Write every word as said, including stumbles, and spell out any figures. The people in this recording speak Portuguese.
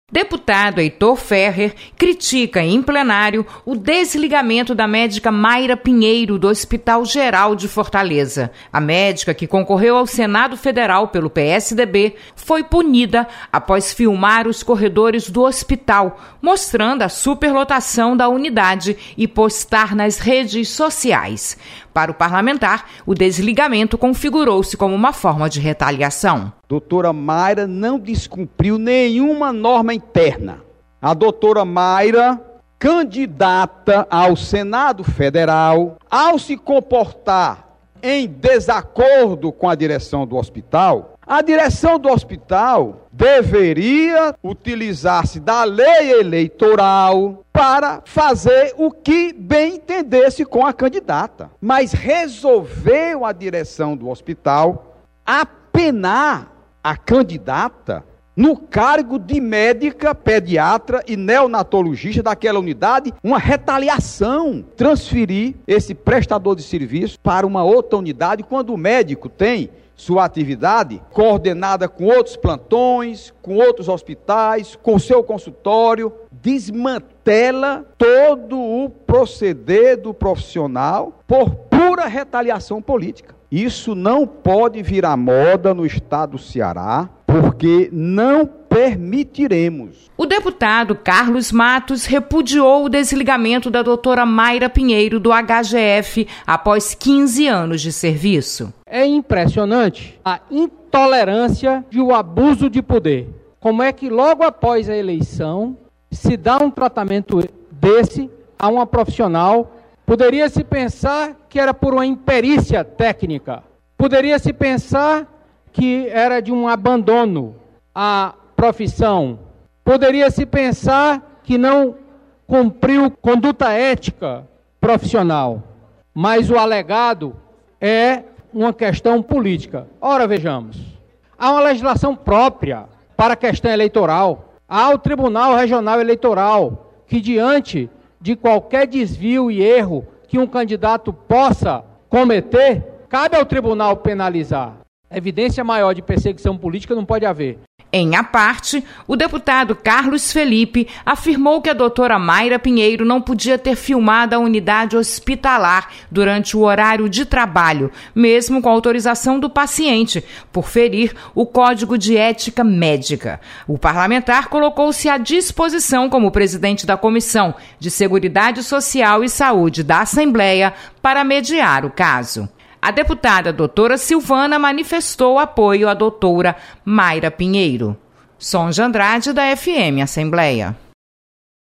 Deputado Heitor Ferrer critica em plenário o desligamento da médica Mayra Pinheiro do Hospital Geral de Fortaleza. A médica, que concorreu ao Senado Federal pelo P S D B, foi punida após filmar os corredores do hospital, mostrando a superlotação da unidade e postar nas redes sociais. Para o parlamentar, o desligamento configurou-se como uma forma de retaliação. Doutora Mayra não descumpriu nenhuma norma interna. A doutora Mayra, candidata ao Senado Federal, ao se comportar em desacordo com a direção do hospital, a direção do hospital deveria utilizar-se da lei eleitoral para fazer o que bem entendesse com a candidata. Mas resolveu a direção do hospital apenar a candidata no cargo de médica, pediatra e neonatologista daquela unidade, uma retaliação, transferir esse prestador de serviço para uma outra unidade, quando o médico tem sua atividade coordenada com outros plantões, com outros hospitais, com seu consultório, desmantela todo o proceder do profissional por pura retaliação política. Isso não pode virar moda no estado do Ceará, porque não permitiremos. O deputado Carlos Matos repudiou o desligamento da doutora Mayra Pinheiro do H G F após quinze anos de serviço. É impressionante a intolerância e o abuso de poder. Como é que logo após a eleição se dá um tratamento desse a uma profissional? Poderia-se pensar que era por uma imperícia técnica. Poderia-se pensar que era de um abandono à profissão. Poderia-se pensar que não cumpriu conduta ética profissional. Mas o alegado é uma questão política. Ora, vejamos. Há uma legislação própria para a questão eleitoral. Há o Tribunal Regional Eleitoral, que diante de qualquer desvio e erro que um candidato possa cometer, cabe ao tribunal penalizar. Evidência maior de perseguição política não pode haver. Em à parte, o deputado Carlos Felipe afirmou que a doutora Mayra Pinheiro não podia ter filmado a unidade hospitalar durante o horário de trabalho, mesmo com autorização do paciente, por ferir o Código de Ética Médica. O parlamentar colocou-se à disposição como presidente da Comissão de Seguridade Social e Saúde da Assembleia para mediar o caso. A deputada doutora Silvana manifestou apoio à doutora Mayra Pinheiro. Sonja Andrade, da F M Assembleia.